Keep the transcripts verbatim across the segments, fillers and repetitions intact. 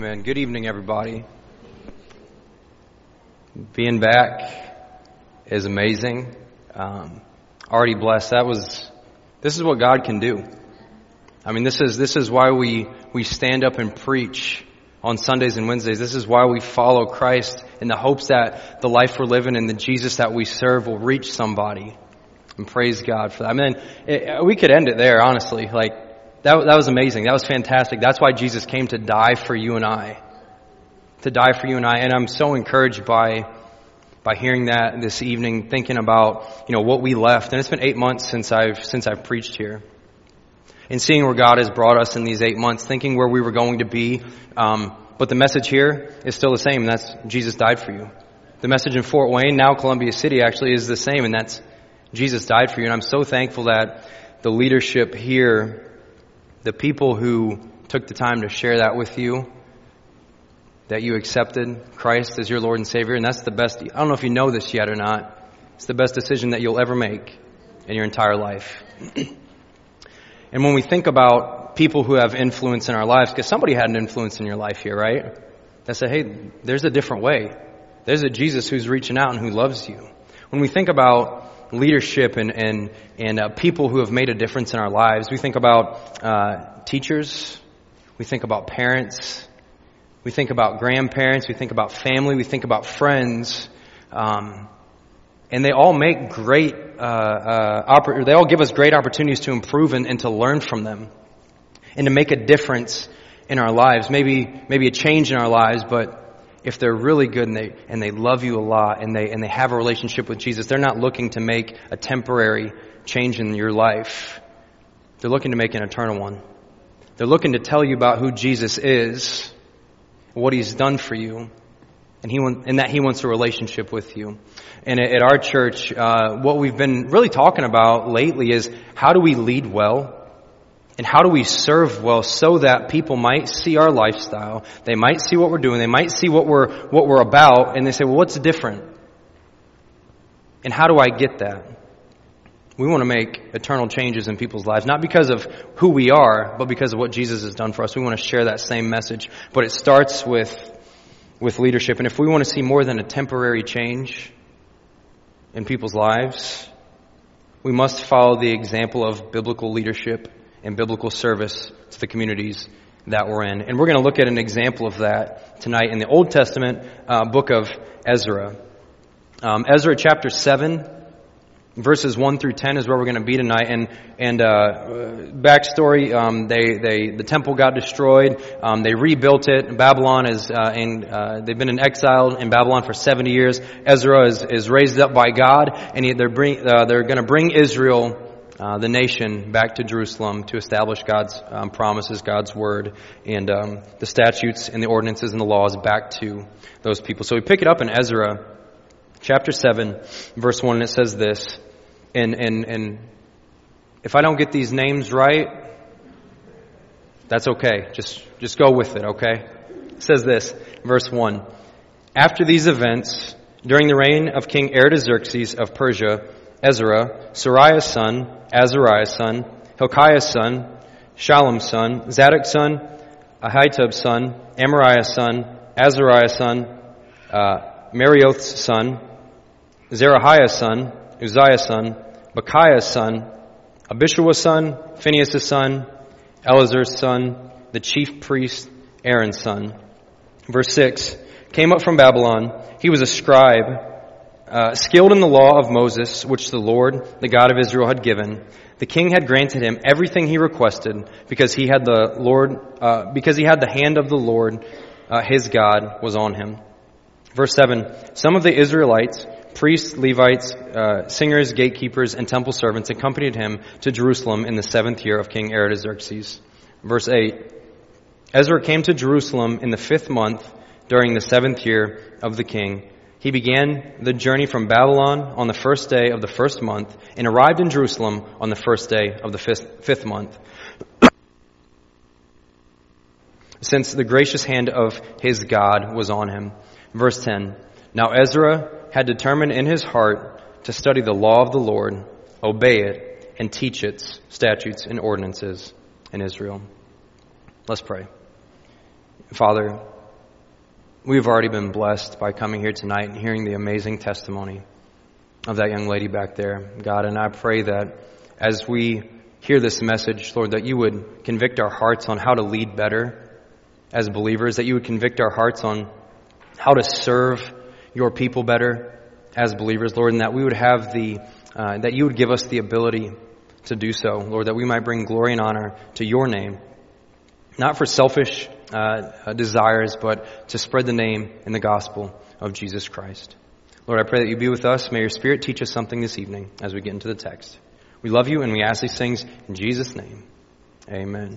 Amen. Good evening, everybody. Being back is amazing. Um, already blessed. That was. This is what God can do. I mean, this is this is why we we stand up and preach on Sundays and Wednesdays. This is why we follow Christ in the hopes that the life we're living and the Jesus that we serve will reach somebody. And praise God for that. I mean, it, we could end it there, honestly. Like. That, that was amazing. That was fantastic. That's why Jesus came to die for you and I. To die for you and I. And I'm so encouraged by by hearing that this evening, thinking about, you know, what we left. And it's been eight months since I've since I've preached here. And seeing where God has brought us in these eight months, thinking where we were going to be. Um, but the message here is still the same, and that's Jesus died for you. The message in Fort Wayne, now Columbia City, actually is the same, and that's Jesus died for you. And I'm so thankful that the leadership here, the people who took the time to share that with you, that you accepted Christ as your Lord and Savior, and that's the best. I don't know if you know this yet or not. It's the best decision that you'll ever make in your entire life. And when we think about people who have influence in our lives, because somebody had an influence in your life here, right? That said, hey, there's a different way. There's a Jesus who's reaching out and who loves you. When we think about leadership and and and uh, people who have made a difference in our lives, we think about uh, teachers, we think about parents, we think about grandparents, we think about family, we think about friends, um, and they all make great. Uh, uh, oppor- they all give us great opportunities to improve and, and to learn from them, and to make a difference in our lives. Maybe maybe a change in our lives, but if they're really good and they and they love you a lot and they and they have a relationship with Jesus, they're not looking to make a temporary change in your life. They're looking to make an eternal one. They're looking to tell you about who Jesus is, what He's done for you, and he want, and that He wants a relationship with you. And at our church, uh, what we've been really talking about lately is how do we lead well? And how do we serve well so that people might see our lifestyle, they might see what we're doing, they might see what we're what we're about, and they say, well, what's different? And how do I get that? We want to make eternal changes in people's lives, not because of who we are, but because of what Jesus has done for us. We want to share that same message, but it starts with with leadership. And if we want to see more than a temporary change in people's lives, we must follow the example of biblical leadership and biblical service to the communities that we're in. And we're going to look at an example of that tonight in the Old Testament uh, book of Ezra. Um, Ezra chapter seven, verses one through ten is where we're going to be tonight. And and uh, backstory, um, they they the temple got destroyed. Um, they rebuilt it. Babylon is uh, in uh, they've been in exile in Babylon for seventy years. Ezra is is raised up by God, and he, they're bring uh, they're going to bring Israel, Uh, the nation, back to Jerusalem to establish God's um, promises, God's word, and um, the statutes and the ordinances and the laws back to those people. So we pick it up in Ezra chapter seven, verse one, and it says this, and, and, and if I don't get these names right, that's okay. Just, just go with it, okay? It says this, verse one, after these events, during the reign of King Artaxerxes of Persia, Ezra, Seraiah's son, Azariah's son, Hilkiah's son, Shallum's son, Zadok's son, Ahitub's son, Amariah's son, Azariah's son, uh, Marioth's son, Zerahiah's son, Uzziah's son, Bechiah's son, Abishua's son, Phinehas' son, Eleazar's son, the chief priest, Aaron's son. Verse six, came up from Babylon. He was a scribe, Uh, skilled in the law of Moses, which the Lord, the God of Israel, had given. The king had granted him everything he requested, because he had the Lord, uh, because he had the hand of the Lord, uh, his God, was on him. Verse seven: some of the Israelites, priests, Levites, uh, singers, gatekeepers, and temple servants accompanied him to Jerusalem in the seventh year of King Artaxerxes. Verse eight: Ezra came to Jerusalem in the fifth month during the seventh year of the king. He began the journey from Babylon on the first day of the first month and arrived in Jerusalem on the first day of the fifth, fifth month, since the gracious hand of his God was on him. Verse ten, now Ezra had determined in his heart to study the law of the Lord, obey it, and teach its statutes and ordinances in Israel. Let's pray. Father, we've already been blessed by coming here tonight and hearing the amazing testimony of that young lady back there, God. And I pray that as we hear this message, Lord, that you would convict our hearts on how to lead better as believers, that you would convict our hearts on how to serve your people better as believers, Lord, and that we would have the, uh, that you would give us the ability to do so, Lord, that we might bring glory and honor to your name, not for selfish uh, desires, but to spread the name and the gospel of Jesus Christ. Lord, I pray that you be with us. May your Spirit teach us something this evening as we get into the text. We love you and we ask these things in Jesus' name. Amen.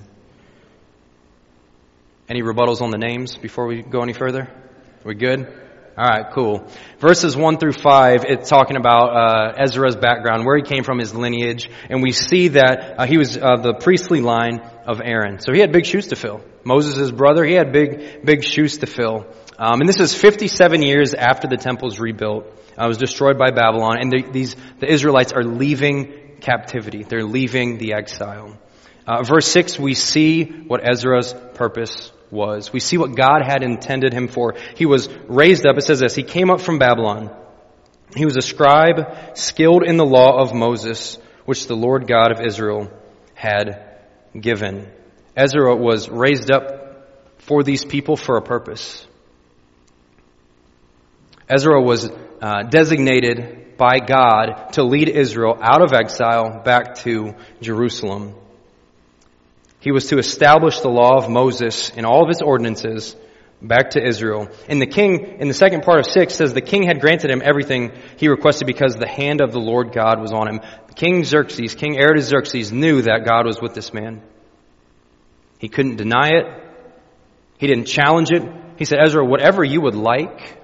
Any rebuttals on the names before we go any further? We good? All right, cool. Verses one through five, it's talking about uh, Ezra's background, where he came from, his lineage, and we see that uh, he was uh, the priestly line of Aaron. So he had big shoes to fill. Moses' brother, he had big, big shoes to fill. Um, and this is fifty-seven years after the temple's rebuilt. Uh, it was destroyed by Babylon, and the, these the Israelites are leaving captivity. They're leaving the exile. Uh, verse six, we see what Ezra's purpose was. We see what God had intended him for. He was raised up. It says this, he came up from Babylon. He was a scribe skilled in the law of Moses, which the Lord God of Israel had given. Ezra was raised up for these people for a purpose. Ezra was uh, designated by God to lead Israel out of exile back to Jerusalem. He was to establish the law of Moses and all of its ordinances back to Israel. And the king, in the second part of six, says the king had granted him everything he requested because the hand of the Lord God was on him. King Xerxes, King Artaxerxes knew that God was with this man. He couldn't deny it. He didn't challenge it. He said, Ezra, whatever you would like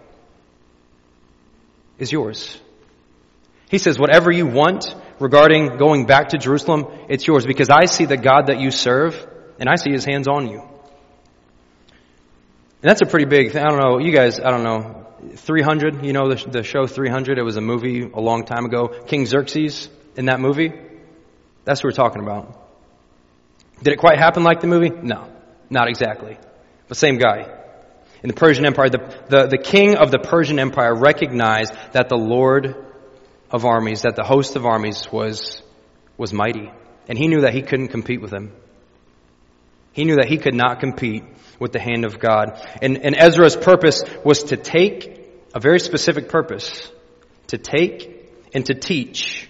is yours. He says, whatever you want regarding going back to Jerusalem, it's yours, because I see the God that you serve, and I see his hands on you. And that's a pretty big thing. I don't know, you guys, I don't know, three hundred, you know the, the show three hundred? It was a movie a long time ago. King Xerxes in that movie. That's what we're talking about. Did it quite happen like the movie? No, not exactly. But same guy. In the Persian Empire, the, the, the king of the Persian Empire recognized that the Lord of armies, that the host of armies was, was mighty. And he knew that he couldn't compete with him. He knew that he could not compete with the hand of God. And, and Ezra's purpose was to take, a very specific purpose, to take and to teach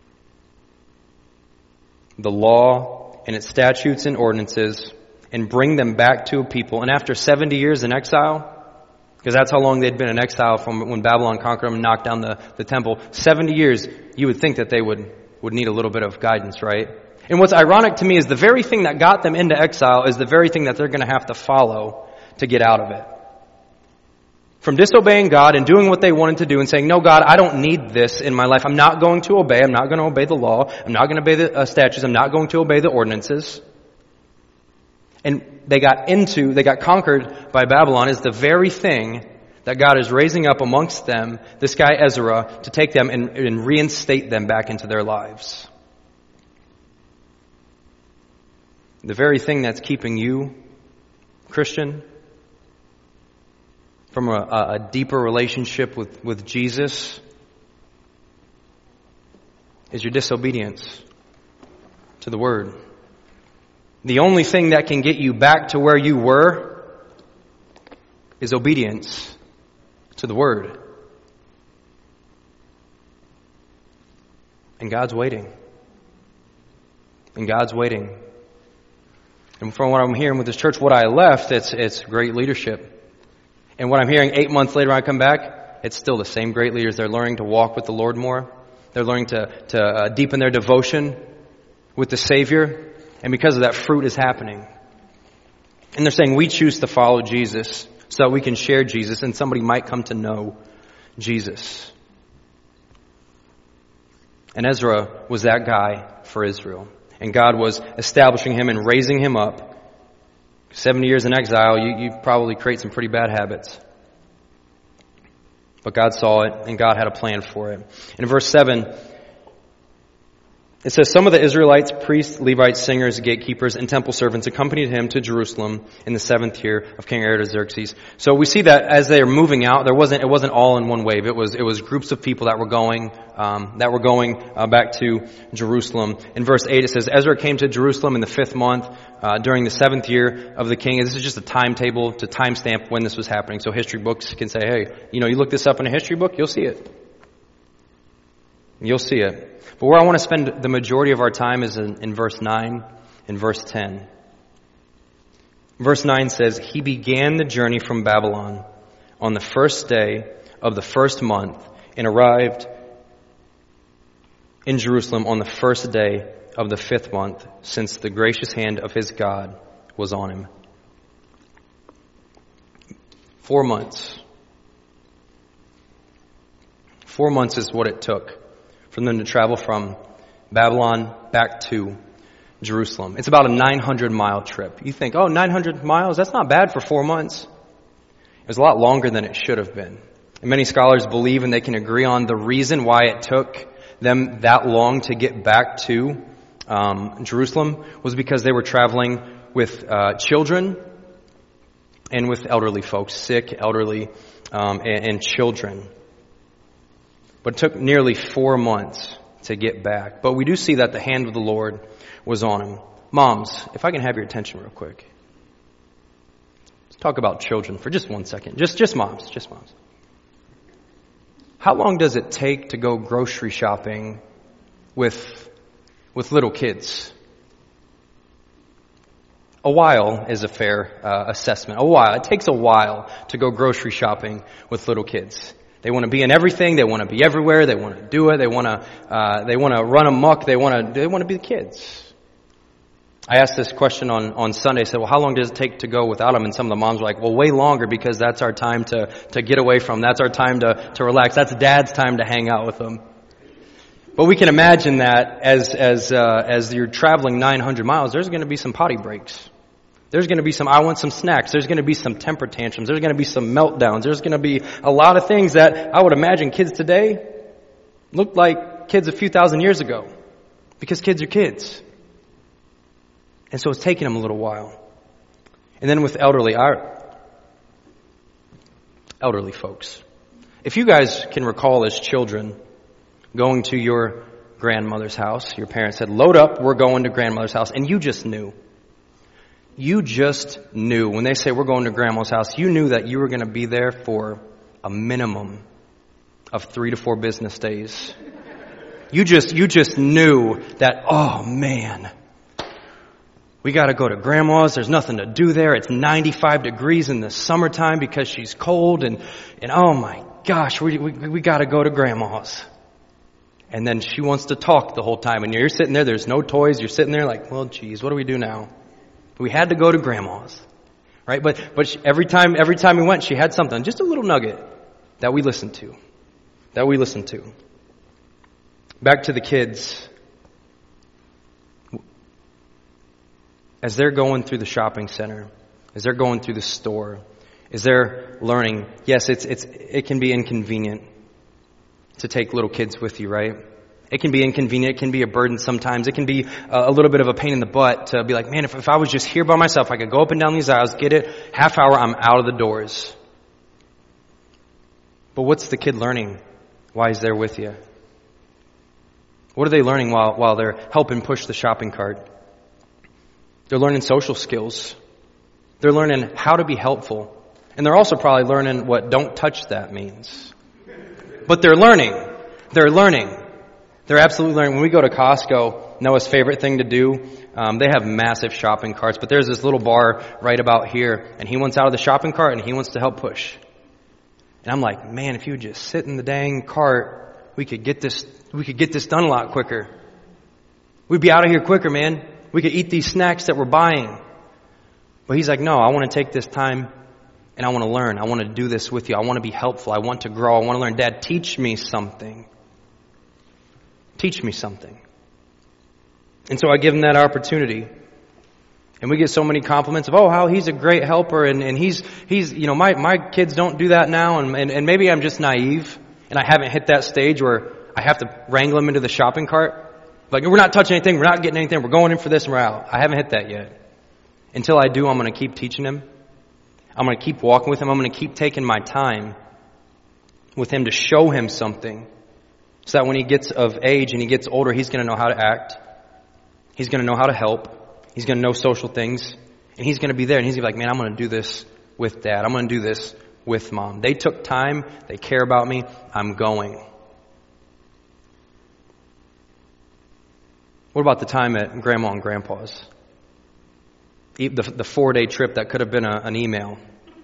the law and its statutes and ordinances and bring them back to a people. And after seventy years in exile, because that's how long they'd been in exile from when Babylon conquered them and knocked down the, the temple. seventy years, you would think that they would, would need a little bit of guidance, right? And what's ironic to me is the very thing that got them into exile is the very thing that they're going to have to follow to get out of it. From disobeying God and doing what they wanted to do and saying, no, God, I don't need this in my life. I'm not going to obey. I'm not going to obey the law. I'm not going to obey the uh, statutes. I'm not going to obey the ordinances. And they got into, they got conquered by Babylon is the very thing that God is raising up amongst them, this guy Ezra, to take them and, and reinstate them back into their lives. The very thing that's keeping you, Christian, from a, a deeper relationship with, with Jesus is your disobedience to the Word. The only thing that can get you back to where you were is obedience to the Word. And God's waiting. And God's waiting. And from what I'm hearing with this church, what I left, it's it's great leadership. And what I'm hearing eight months later when I come back, it's still the same great leaders. They're learning to walk with the Lord more. They're learning to, to uh, deepen their devotion with the Savior. And because of that, fruit is happening. And they're saying we choose to follow Jesus so that we can share Jesus and somebody might come to know Jesus. And Ezra was that guy for Israel. And God was establishing him and raising him up. seventy years in exile, you, you probably create some pretty bad habits. But God saw it, and God had a plan for it. In verse seven, It says, some of the Israelites, priests, Levites, singers, gatekeepers, and temple servants accompanied him to Jerusalem in the seventh year of King Artaxerxes. So we see that as they are moving out, there wasn't, it wasn't all in one wave. It was, it was groups of people that were going, um, that were going uh, back to Jerusalem. In verse eight, it says, Ezra came to Jerusalem in the fifth month, uh, during the seventh year of the king. And this is just a timetable to timestamp when this was happening. So history books can say, hey, you know, you look this up in a history book, you'll see it. You'll see it. But where I want to spend the majority of our time is in, in verse nine and verse ten. Verse nine says, he began the journey from Babylon on the first day of the first month and arrived in Jerusalem on the first day of the fifth month, since the gracious hand of his God was on him. Four months. Four months is what it took for them to travel from Babylon back to Jerusalem. It's about a nine hundred mile trip. You think, oh, nine hundred miles? That's not bad for four months. It was a lot longer than it should have been. And many scholars believe, and they can agree on, the reason why it took them that long to get back to um, Jerusalem was because they were traveling with uh, children and with elderly folks, sick, elderly, um, and, and children. But it took nearly four months to get back. But we do see that the hand of the Lord was on him. Moms, if I can have your attention real quick. Let's talk about children for just one second. Just, just moms, just moms. How long does it take to go grocery shopping with, with little kids? A while is a fair uh, assessment. A while. It takes a while to go grocery shopping with little kids. They want to be in everything. They want to be everywhere. They want to do it. They want to. Uh, they want to run amok. They want to. They want to be the kids. I asked this question on on Sunday. I said, "Well, how long does it take to go without them?" And some of the moms were like, "Well, way longer, because that's our time to to get away from. That's our time to to relax. That's Dad's time to hang out with them." But we can imagine that as as uh, as you're traveling nine hundred miles, there's going to be some potty breaks. There's going to be some, I want some snacks. There's going to be some temper tantrums. There's going to be some meltdowns. There's going to be a lot of things that I would imagine kids today look like kids a few thousand years ago. Because kids are kids. And so it's taking them a little while. And then with elderly, our elderly folks. If you guys can recall as children going to your grandmother's house, your parents said, load up, we're going to grandmother's house. And you just knew. You just knew. When they say we're going to grandma's house, you knew that you were going to be there for a minimum of three to four business days. You just, you just knew that, oh man, we got to go to grandma's. There's nothing to do there. It's ninety-five degrees in the summertime because she's cold. And, and oh my gosh, we, we, we got to go to grandma's. And then she wants to talk the whole time. And you're sitting there, there's no toys. You're sitting there like, well, geez, what do we do now? We had to go to grandma's, right? But but she, every time every time we went, she had something, just a little nugget that we listened to, that we listened to. Back to the kids. As they're going through the shopping center, as they're going through the store, as they're learning, yes, it's it's it can be inconvenient to take little kids with you, right? It can be inconvenient. It can be a burden sometimes. It can be a little bit of a pain in the butt to be like, man, if, if I was just here by myself, I could go up and down these aisles, get it, half hour, I'm out of the doors. But what's the kid learning while he's there with you? What are they learning while, while they're helping push the shopping cart? They're learning social skills. They're learning how to be helpful. And they're also probably learning what don't touch that means. But they're learning. They're learning. They're absolutely learning. When we go to Costco, Noah's favorite thing to do, um, they have massive shopping carts, but there's this little bar right about here, and he wants out of the shopping cart and he wants to help push. And I'm like, man, if you would just sit in the dang cart, we could get this, we could get this done a lot quicker. We'd be out of here quicker, man. We could eat these snacks that we're buying. But he's like, no, I want to take this time and I want to learn. I want to do this with you. I want to be helpful. I want to grow. I want to learn. Dad, teach me something. Teach me something. And so I give him that opportunity. And we get so many compliments of, oh, how he's a great helper. And, and he's, he's, you know, my, my kids don't do that now. And, and, and maybe I'm just naive and I haven't hit that stage where I have to wrangle them into the shopping cart. Like, we're not touching anything, we're not getting anything, we're going in for this and we're out. I haven't hit that yet. Until I do, I'm going to keep teaching him. I'm going to keep walking with him. I'm going to keep taking my time with him to show him something. So that when he gets of age and he gets older, he's going to know how to act. He's going to know how to help. He's going to know social things. And he's going to be there and he's going to be like, man, I'm going to do this with Dad. I'm going to do this with Mom. They took time. They care about me. I'm going. What about the time at Grandma and Grandpa's? The, the four-day trip that could have been a, an email.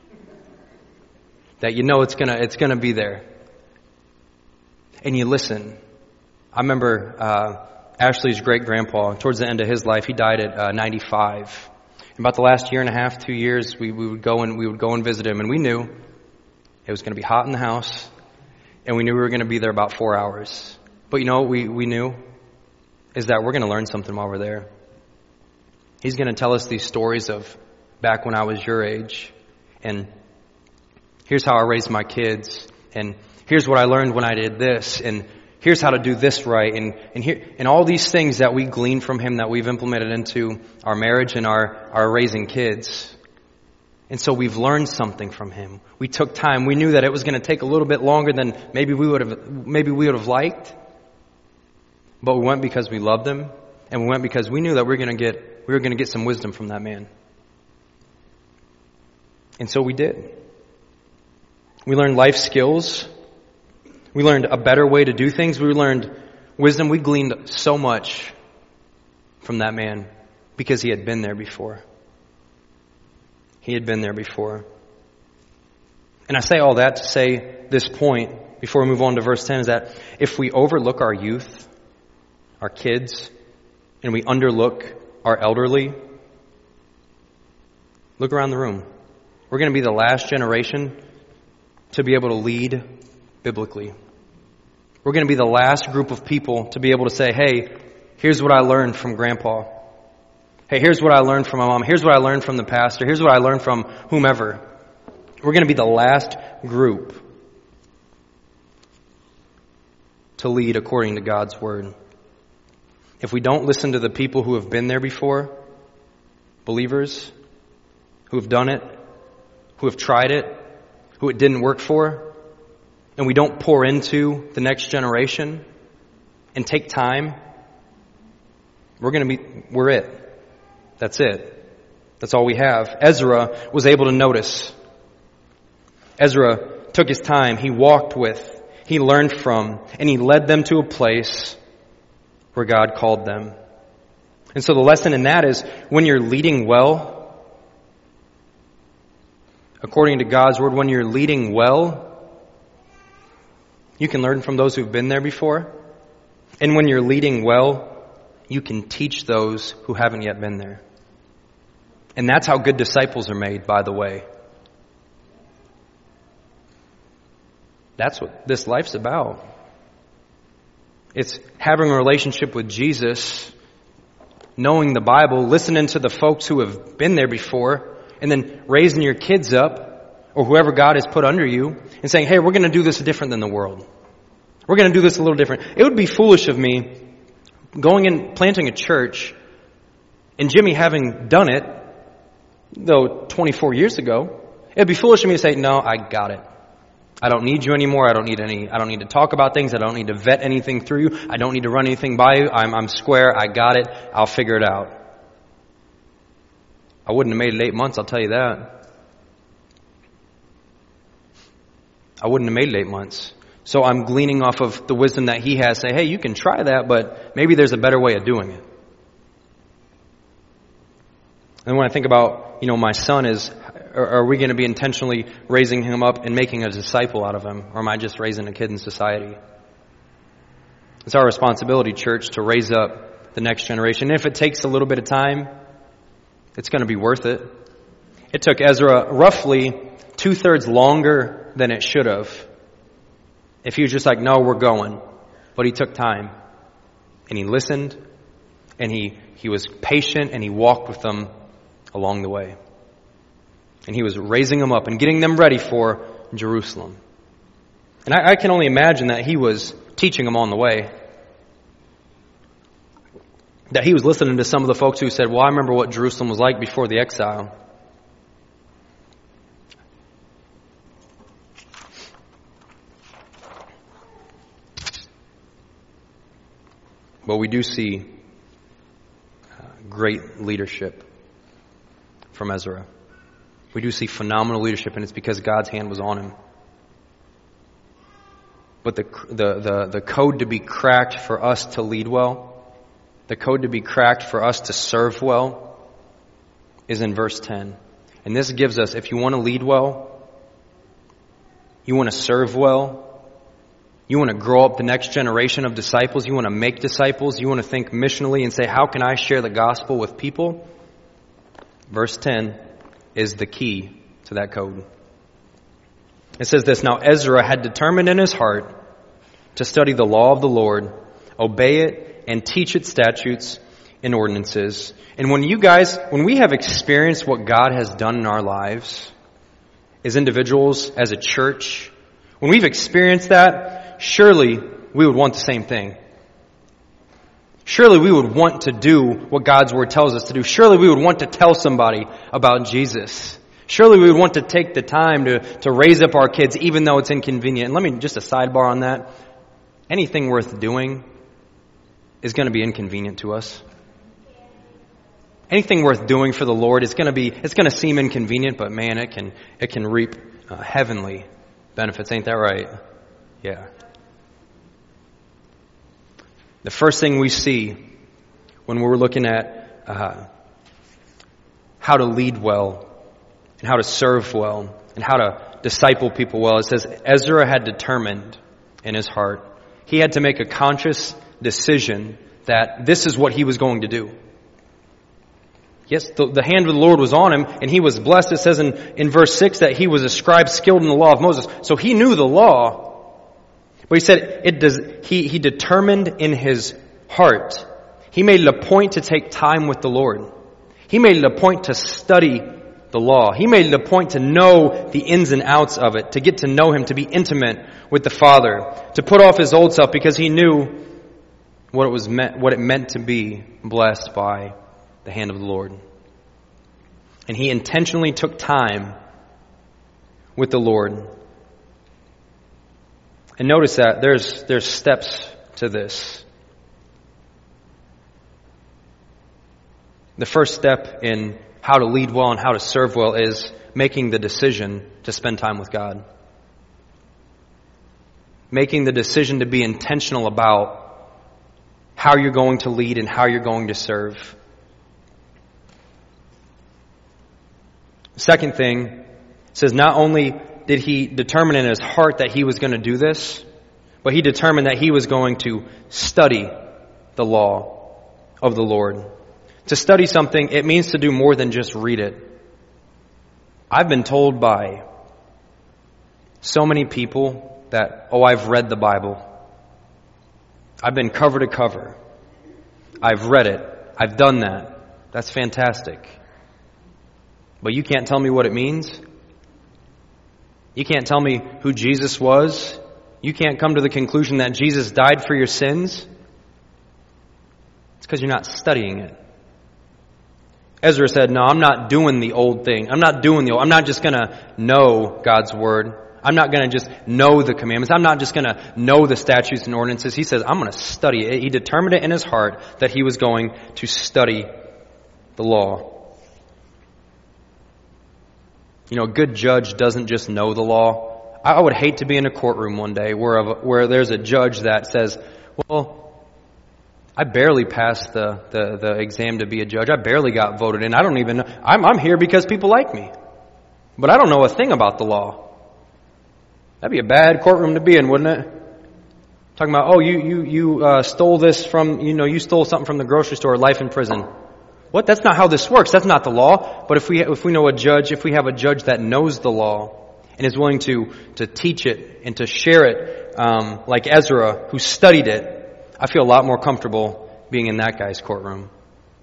That you know it's gonna it's gonna be there. And you listen. I remember uh, Ashley's great-grandpa, towards the end of his life, he died at uh, ninety-five. And about the last year and a half, two years, we, we would go and we would go and visit him, and we knew it was going to be hot in the house, and we knew we were going to be there about four hours. But you know what we, we knew? Is that we're going to learn something while we're there. He's going to tell us these stories of back when I was your age, and here's how I raised my kids, and here's what I learned when I did this, and here's how to do this right, and and here and all these things that we glean from him that we've implemented into our marriage and our, our raising kids. And so we've learned something from him. We took time. We knew that it was going to take a little bit longer than maybe we would have maybe we would have liked. But we went because we loved him, and we went because we knew that we were going to get we were going to get some wisdom from that man. And so we did. We learned life skills. We learned a better way to do things. We learned wisdom. We gleaned so much from that man because he had been there before. He had been there before. And I say all that to say this point before we move on to verse ten is that if we overlook our youth, our kids, and we underlook our elderly, look around the room. We're going to be the last generation to be able to lead biblically. We're going to be the last group of people to be able to say, hey, here's what I learned from Grandpa. Hey, here's what I learned from my mom. Here's what I learned from the pastor. Here's what I learned from whomever. We're going to be the last group to lead according to God's word. If we don't listen to the people who have been there before, believers who have done it, who have tried it, who it didn't work for, and we don't pour into the next generation and take time, we're going to be, we're it. That's it. That's all we have. Ezra was able to notice. Ezra took his time. He walked with, he learned from, and he led them to a place where God called them. And so the lesson in that is when you're leading well, according to God's word, when you're leading well, you can learn from those who've been there before. And when you're leading well, you can teach those who haven't yet been there. And that's how good disciples are made, by the way. That's what this life's about. It's having a relationship with Jesus, knowing the Bible, listening to the folks who have been there before, and then raising your kids up, or whoever God has put under you, and saying, hey, we're going to do this different than the world. We're going to do this a little different. It would be foolish of me going and planting a church, and Jimmy having done it, though twenty-four years ago, it'd be foolish of me to say, no, I got it. I don't need you anymore. I don't need any, I don't need to talk about things. I don't need to vet anything through you. I don't need to run anything by you. I'm, I'm square. I got it. I'll figure it out. I wouldn't have made it eight months, I'll tell you that. I wouldn't have made it eight months. So I'm gleaning off of the wisdom that he has. Say, hey, you can try that, but maybe there's a better way of doing it. And when I think about, you know, my son is, are we going to be intentionally raising him up and making a disciple out of him? Or am I just raising a kid in society? It's our responsibility, church, to raise up the next generation. And if it takes a little bit of time, it's going to be worth it. It took Ezra roughly two-thirds longer than it should have. If he was just like, no, we're going. But he took time. And he listened. And he, he was patient. And he walked with them along the way. And he was raising them up and getting them ready for Jerusalem. And I, I can only imagine that he was teaching them on the way. that he was listening to some of the folks who said, well, I remember what Jerusalem was like before the exile. But we do see uh, great leadership from Ezra. We do see phenomenal leadership, and it's because God's hand was on him. But the, the, the, the code to be cracked for us to lead well, the code to be cracked for us to serve well, is in verse ten. And this gives us, if you want to lead well, you want to serve well, you want to grow up the next generation of disciples, you want to make disciples, you want to think missionally and say, how can I share the gospel with people? Verse ten is the key to that code. It says this, now Ezra had determined in his heart to study the law of the Lord, obey it, and teach its statutes and ordinances. And when you guys, when we have experienced what God has done in our lives, as individuals, as a church, when we've experienced that, surely we would want the same thing. Surely we would want to do what God's Word tells us to do. Surely we would want to tell somebody about Jesus. Surely we would want to take the time to, to raise up our kids even though it's inconvenient. And let me just a sidebar on that. Anything worth doing is going to be inconvenient to us. Anything worth doing for the Lord is going to be, it's going to seem inconvenient, but man, it can, it can reap uh, heavenly benefits. Ain't that right? Yeah. The first thing we see when we're looking at uh, how to lead well and how to serve well and how to disciple people well, it says Ezra had determined in his heart. He had to make a conscious decision that this is what he was going to do. Yes, the, the hand of the Lord was on him, and he was blessed. It says in, in verse six that he was a scribe skilled in the law of Moses. So he knew the law. But he said it does. He, he determined in his heart. He made it a point to take time with the Lord. He made it a point to study the law. He made it a point to know the ins and outs of it, to get to know Him, to be intimate with the Father, to put off his old self because he knew what it was meant, what it meant to be blessed by the hand of the Lord. And he intentionally took time with the Lord. And notice that there's there's steps to this. The first step in how to lead well and how to serve well is making the decision to spend time with God. Making the decision to be intentional about how you're going to lead and how you're going to serve. Second thing, says not only did he determine in his heart that he was going to do this, but he determined that he was going to study the law of the Lord. To study something, it means to do more than just read it. I've been told by so many people that, oh, I've read the Bible. I've been cover to cover. I've read it. I've done that. That's fantastic. But you can't tell me what it means. You can't tell me who Jesus was. You can't come to the conclusion that Jesus died for your sins. It's because you're not studying it. Ezra said, no, I'm not doing the old thing. I'm not doing the old. I'm not just going to know God's Word. I'm not going to just know the commandments. I'm not just going to know the statutes and ordinances. He says, I'm going to study it. He determined it in his heart that he was going to study the law. You know, a good judge doesn't just know the law. I would hate to be in a courtroom one day where where there's a judge that says, well, I barely passed the, the, the exam to be a judge. I barely got voted in. I don't even know. I'm, I'm here because people like me. But I don't know a thing about the law. That'd be a bad courtroom to be in, wouldn't it? Talking about, oh, you you you uh, stole this from, you know, you stole something from the grocery store, life in prison. What? That's not how this works. That's not the law. But if we if we know a judge, if we have a judge that knows the law and is willing to to teach it and to share it, um, like Ezra, who studied it, I feel a lot more comfortable being in that guy's courtroom.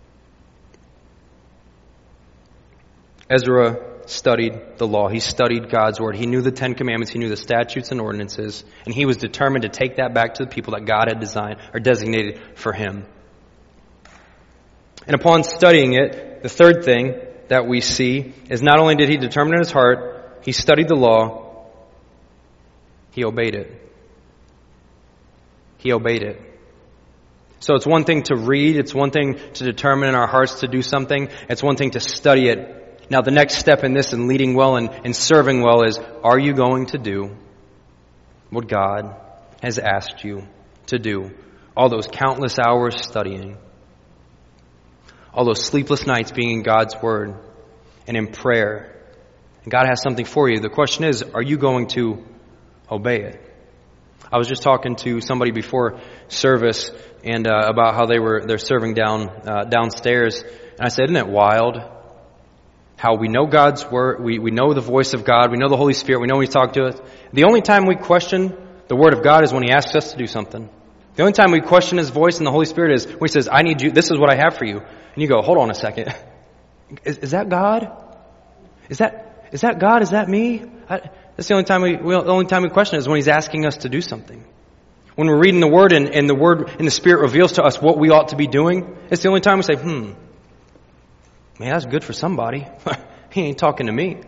Ezra studied the law. He studied God's Word. He knew the Ten Commandments. He knew the statutes and ordinances. And he was determined to take that back to the people that God had designed or designated for him. And upon studying it, the third thing that we see is not only did he determine in his heart, he studied the law, he obeyed it. He obeyed it. So it's one thing to read, it's one thing to determine in our hearts to do something, it's one thing to study it. Now the next step in this in leading well and, and serving well is, are you going to do what God has asked you to do? All those countless hours studying, all those sleepless nights being in God's Word and in prayer. And God has something for you. The question is, are you going to obey it? I was just talking to somebody before service and uh, about how they were they're serving down uh, downstairs, and I said, isn't it wild how we know God's Word, we, we know the voice of God, we know the Holy Spirit, we know when He's talking to us. The only time we question the Word of God is when He asks us to do something. The only time we question His voice and the Holy Spirit is when He says, I need you, this is what I have for you. And you go, hold on a second. Is, is that God? Is that is that God? Is that me? I, that's the only time we, we the only time we question it is when He's asking us to do something. When we're reading the Word and, and the Word and the Spirit reveals to us what we ought to be doing, it's the only time we say, hmm, man, that's good for somebody. He ain't talking to me.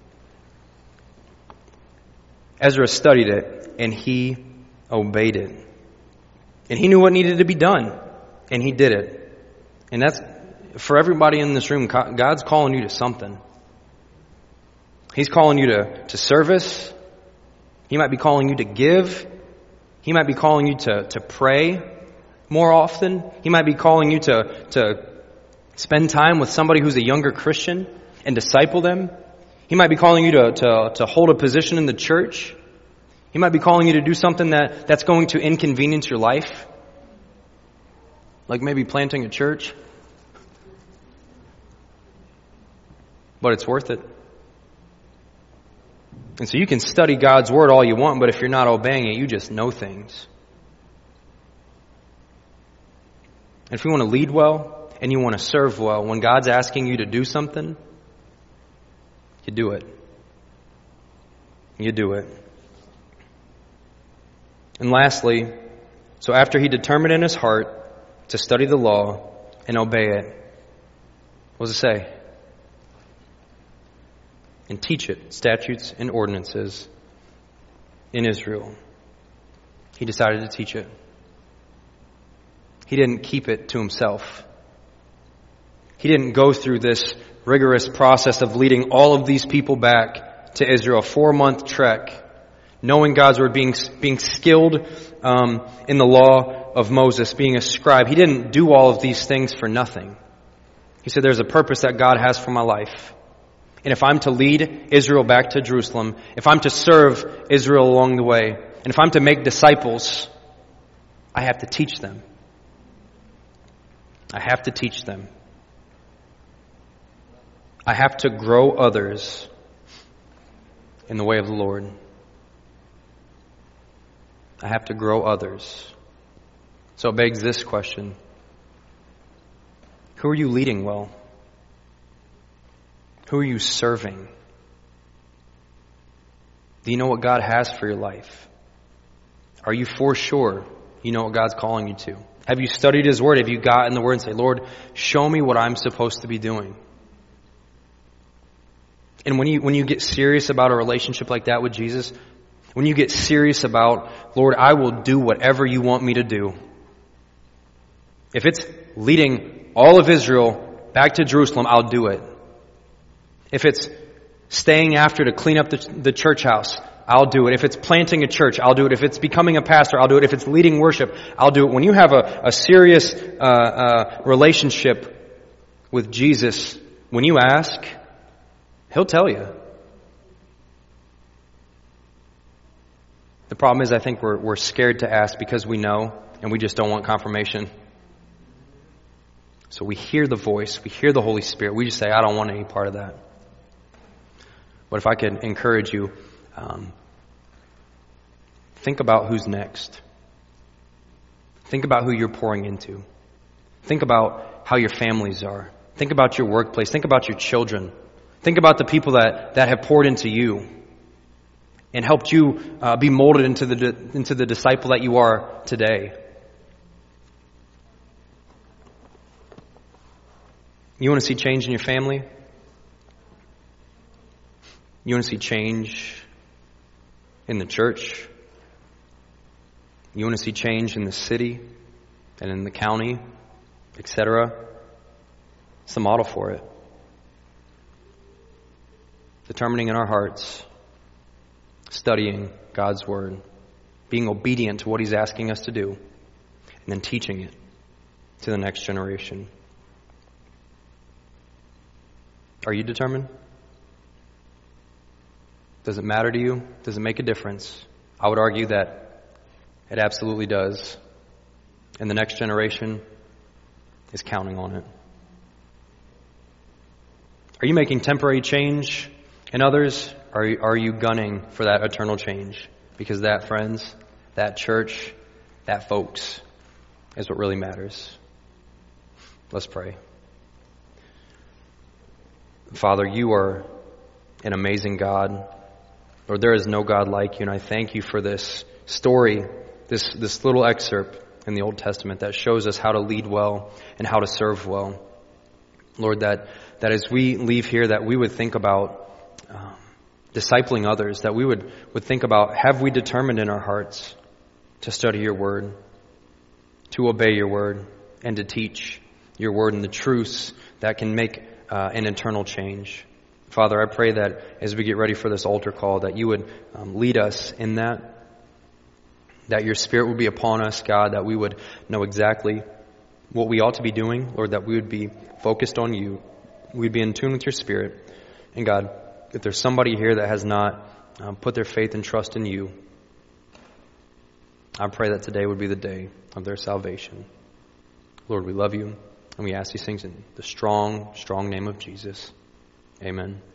Ezra studied it and he obeyed it. And he knew what needed to be done. And he did it. And that's, for everybody in this room, God's calling you to something. He's calling you to, to service. He might be calling you to give. He might be calling you to, to pray more often. He might be calling you to, to spend time with somebody who's a younger Christian and disciple them. He might be calling you to, to, to hold a position in the church. He might be calling you to do something that, that's going to inconvenience your life. Like maybe planting a church. But it's worth it. And so you can study God's Word all you want, but if you're not obeying it, you just know things. And if you want to lead well and you want to serve well, when God's asking you to do something, you do it. You do it. And lastly, so after he determined in his heart to study the law and obey it, what does it say? And teach it, statutes and ordinances in Israel. He decided to teach it. He didn't keep it to himself. He didn't go through this rigorous process of leading all of these people back to Israel, a four-month trek, knowing God's Word, being being skilled um, in the law of Moses, being a scribe. He didn't do all of these things for nothing. He said, there's a purpose that God has for my life. And if I'm to lead Israel back to Jerusalem, if I'm to serve Israel along the way, and if I'm to make disciples, I have to teach them. I have to teach them. I have to grow others in the way of the Lord. I have to grow others. So it begs this question. Who are you leading well? Who are you serving? Do you know what God has for your life? Are you for sure you know what God's calling you to? Have you studied His Word? Have you got in the Word and say, Lord, show me what I'm supposed to be doing? And when you when you get serious about a relationship like that with Jesus, when you get serious about, Lord, I will do whatever you want me to do. If it's leading all of Israel back to Jerusalem, I'll do it. If it's staying after to clean up the, the church house, I'll do it. If it's planting a church, I'll do it. If it's becoming a pastor, I'll do it. If it's leading worship, I'll do it. When you have a, a serious uh, uh, relationship with Jesus, when you ask, He'll tell you. The problem is I think we're we're scared to ask because we know and we just don't want confirmation. So we hear the voice, we hear the Holy Spirit, we just say, I don't want any part of that. But if I could encourage you, um, think about who's next. Think about who you're pouring into. Think about how your families are. Think about your workplace. Think about your children. Think about the people that, that have poured into you and helped you uh, be molded into the into the disciple that you are today. You want to see change in your family? You want to see change in the church? You want to see change in the city and in the county, et cetera? It's the model for it. Determining in our hearts, studying God's Word, being obedient to what He's asking us to do, and then teaching it to the next generation. Are you determined? Does it matter to you? Does it make a difference? I would argue that it absolutely does. And the next generation is counting on it. Are you making temporary change in others? Or are you, are you gunning for that eternal change? Because that, friends, that church, that folks is what really matters. Let's pray. Father, you are an amazing God. Lord, there is no God like you, and I thank you for this story, this, this little excerpt in the Old Testament that shows us how to lead well and how to serve well. Lord, that, that as we leave here, that we would think about um, discipling others, that we would, would think about, have we determined in our hearts to study your word, to obey your word, and to teach your word and the truths that can make uh, an eternal change. Father, I pray that as we get ready for this altar call, that you would um, lead us in that, that your Spirit would be upon us, God, that we would know exactly what we ought to be doing, Lord, that we would be focused on you, we'd be in tune with your Spirit. And God, if there's somebody here that has not um, put their faith and trust in you, I pray that today would be the day of their salvation. Lord, we love you, and we ask these things in the strong, strong name of Jesus. Amen.